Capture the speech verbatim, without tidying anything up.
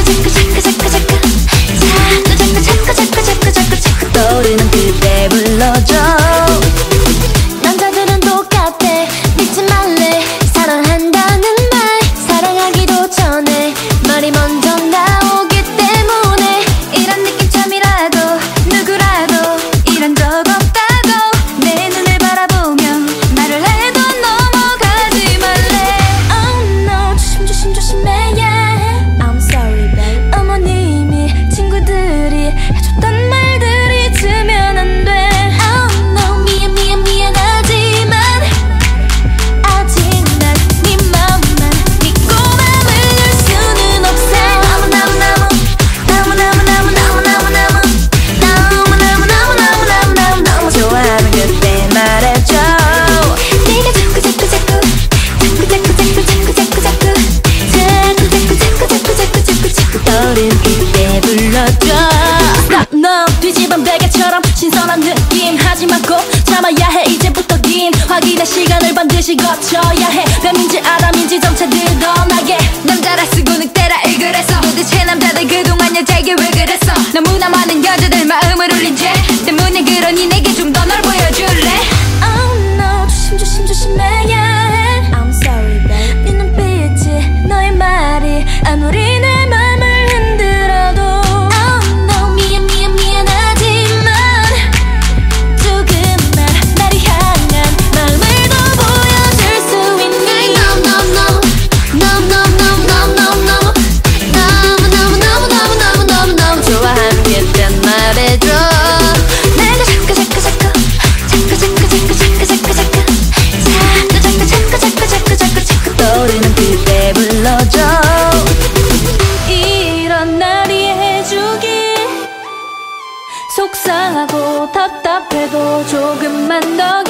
자꾸 자꾸 자꾸 자꾸 자꾸 자꾸 자꾸 자꾸 자꾸 자꾸 떠오르는 그대 불러줘. 남자들은 똑같아 믿지 말래. 사랑한다는 말 사랑하기도 전에 말이 먼저 나오기 때문에 이런 느낌 참이라도 누구라도 이런 적 없다고 내 눈을 바라보며 말을 해도 넘어가지 말래. Oh no 조심 조심 조심해야 I'm sorry babe. 어머님이 친구들이 해줬던 말들이 잊으면 안 돼. Oh no 미안 미안 미안하지만 아직 난 네 마음만 믿고 맘을 열 수는 없어. 너무 너무 너무 너무 너무 너무 너무 너무 너무 너무 너무 너무 너무 너무 너무 좋아하면 그때 말해줘. 네가 자꾸 자꾸 자꾸 자꾸 자꾸 자꾸 자꾸 자꾸 자꾸 자꾸 자꾸 자꾸 자꾸 자꾸 자꾸 떠오르는 그때 불러줘. Stop no 뒤집은 베개처럼 신선한 느낌 하지만 꼭 참아야 해. 이제부터 긴 확인의 시간을 반드시 거쳐야 해. 뱀인지 아담인지 점차 드러나게 남자라 쓰고 늑대라 일그랬어. 도대체 남자들 그동안 여자에게 왜 그랬어. 너무나 많은 여자들 마음을 울린 죄 때문에 그러니 내게 좀 더 널 보여줄래. Oh no 조심 조심 조심해야 해. I'm sorry babe. 네 눈빛이 너의 말이 아무리 내 맘을 흔들어도 Oh no 미안 미안 미안하지만 조금만 나를 향한 마음을 더 보여줄 수 있니. No no no no no no no no no 너무 너무 너무 너무 너무 너무 너무 좋아하는 그때 말해줘. 내가 자꾸 자꾸 자꾸 자꾸 자꾸 자꾸 자꾸 자꾸 자꾸 자꾸 자꾸 자꾸 자꾸 자꾸 자꾸 떠오르는 그때 불러줘. 이런 날이 해주길 속상하고 답답해도 조금만 더